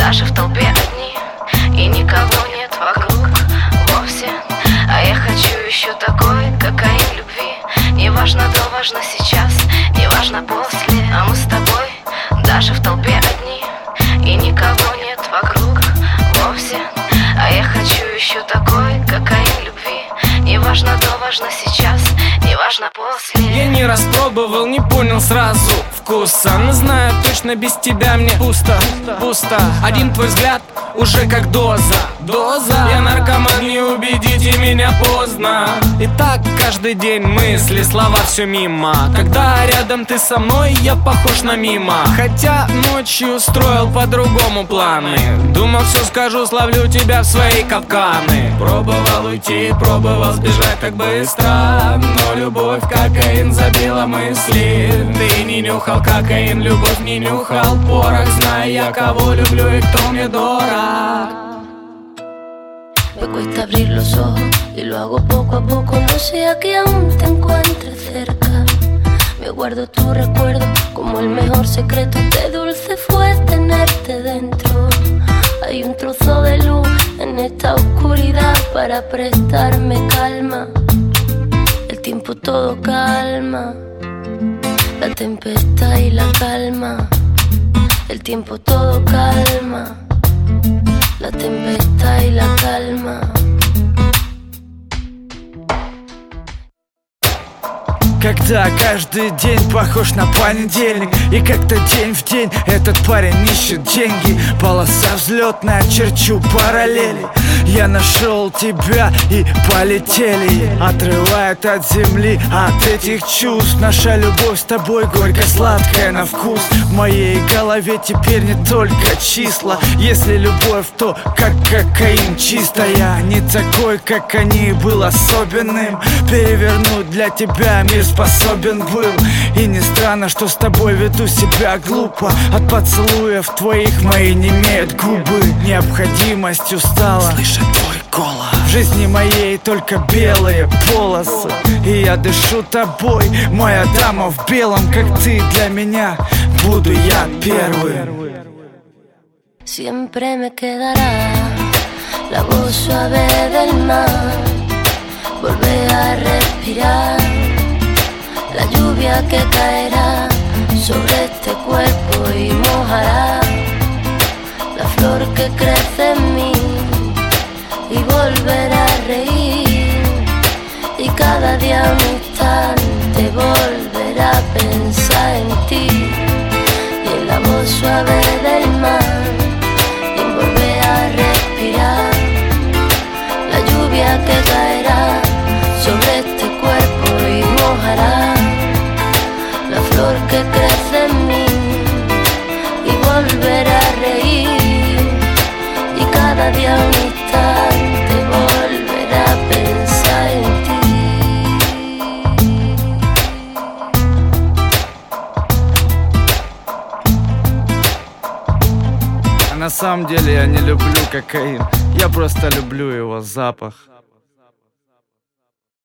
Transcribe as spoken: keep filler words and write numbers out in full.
даже в толпе одни, и никого нет вокруг вовсе. А я хочу еще такой кокаин любви. Не важно до, важно сейчас, не важно после. А мы с тобой даже в толпе одни, и никого нет вокруг вовсе. А я хочу еще такой кокаин любви. Не важно до, важно сейчас, не важно после. Я не распробовал, не понял сразу вкуса, но знаю точно, без тебя мне пусто, пусто. Один твой взгляд уже как доза, доза. Я наркоман, не убедите меня поздно. И так каждый день мысли, слова, все мимо. Когда рядом ты со мной, я похож на мимо. Хотя ночью строил по-другому планы. Думал, все скажу, словлю тебя в свои капканы. Пробовал уйти, пробовал сбежать так быстро, но любовь, кокаин забила мысли. Ты не нюхал кокаин, любовь не нюхал порох. Знаю я, кого люблю и кто мне дорог. Me cuesta abrir los ojos y lo hago poco a poco. No sea que aún te encuentre cerca. Me guardo tu recuerdo como el mejor secreto. Qué dulce fue tenerte dentro. Hay un trozo de luz en esta oscuridad para prestarme calma. El tiempo todo calma, la tempestad y la calma. El tiempo todo calma, la tempestad y la calma. Когда каждый день похож на понедельник, и как-то день в день этот парень ищет деньги. Полоса взлетная, черчу параллели. Я нашел тебя и полетели. Отрывает от земли, от этих чувств. Наша любовь с тобой горько-сладкая на вкус. В моей голове теперь не только числа. Если любовь, то как кокаин чистая. Не такой, как они, был особенным. Перевернуть для тебя мир способен был. И не странно, что с тобой веду себя глупо. От поцелуев твоих мои немеют губы. Необходимость устала слышать твой голос. В жизни моей только белые полосы, и я дышу тобой, моя дама в белом. Как ты для меня, буду я первым. Siempre me quedará la voz suave del mar. Volver a respirar la lluvia que caerá sobre este cuerpo y mojará la flor que crece en mí, y volver a reír, y cada día un instante volver a pensar en ti, y en la voz suave del mar, y en volver a respirar la lluvia que caerá sobre este cuerpo y mojará la flor que crece en mí, y volver a reír, y cada día un instante volver a pensar en ti. А на самом деле я не люблю кокаин, я просто люблю его запах.